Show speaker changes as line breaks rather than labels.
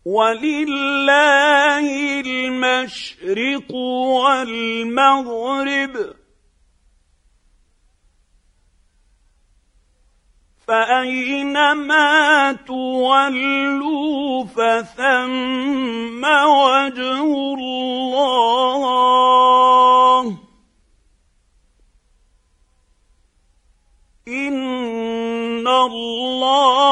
ولله المشرق والمغرب فأينما تولوا فثم وجه الله إن الله